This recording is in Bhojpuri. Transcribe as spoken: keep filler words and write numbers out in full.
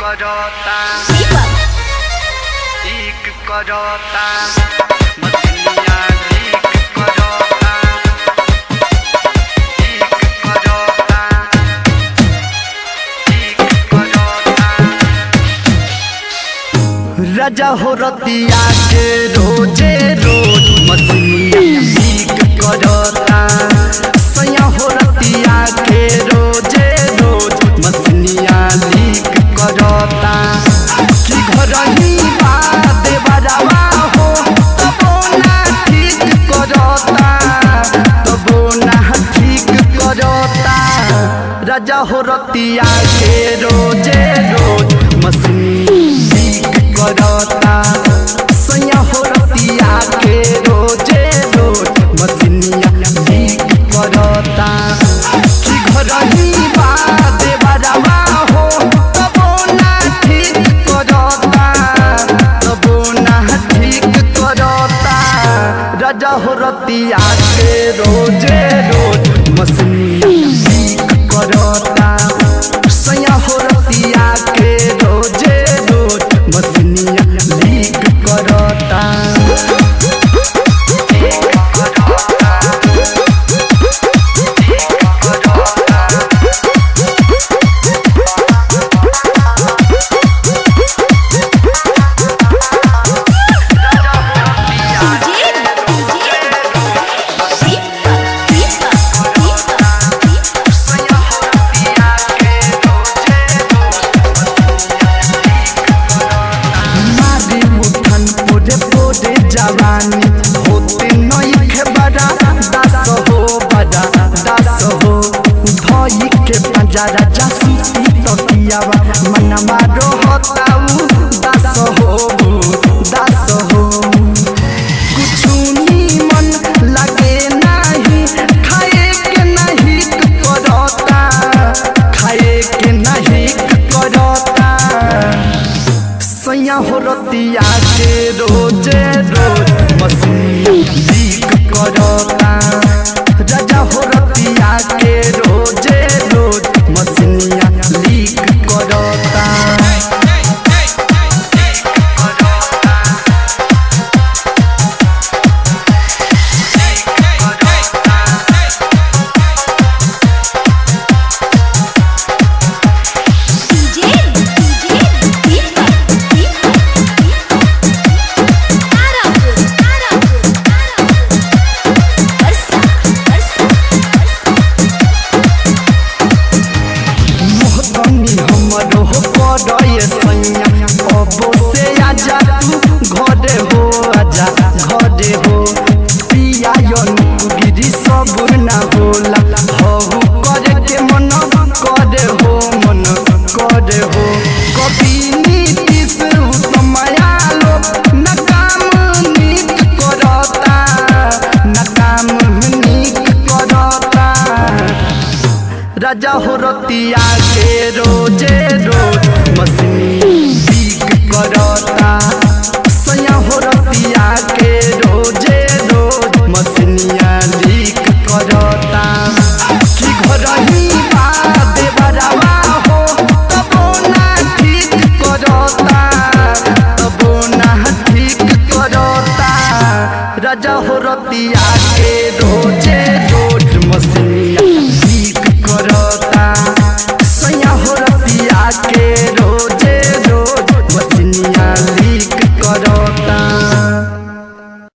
करता एक करता मछलियाँ एक करता एक करता एक करता राजा हो रतिया के रोजे रोज मछलियाँ एक करता सैया हो रतिया के रोजे रोज मछलियाँ लीक करता कि घर ही बात बरावा हो तबो ना ठीक करता तबो ना ठीक करता राजा हो रतिया के रोजे रोज मछलियाँ लीक करता सैया हो रतिया के रोजे रोज मछलियाँ लीक करता कि घर ही बात बरावा हो तबो ना ठीक करता तबो ना ठीक करता राजा हो रतिया के रोजे रोज मछलियाँ लीक करता सैया हो रतिया के रोजे रोज मछलियाँ लीक करता जवानी होते नहीं के बड़ा दास हो बड़ा दास हो धोई के पंजरा जासूसी तकियावा मनवा रोहताऊ दास हो दास हो कुछ मन लगे नहीं खाए के नहीं करता खाए के नहीं करता सैया हो रतिया के रोजे रोज मछलियाँ लीक करता राजा हो रतिया के रोजे रोज मछलियाँ लीक करता घरे हो आजा घरे हो पिया गिरी सबुर ना होला हहु करे के मन करे हो मन करे हो कभी नीतीश उत्तमयालो न काम नीक करता न काम नीक करता राजा हो रतिया के रोजे रोज मछलियाँ लीक करता सैया हो रतिया के रोजे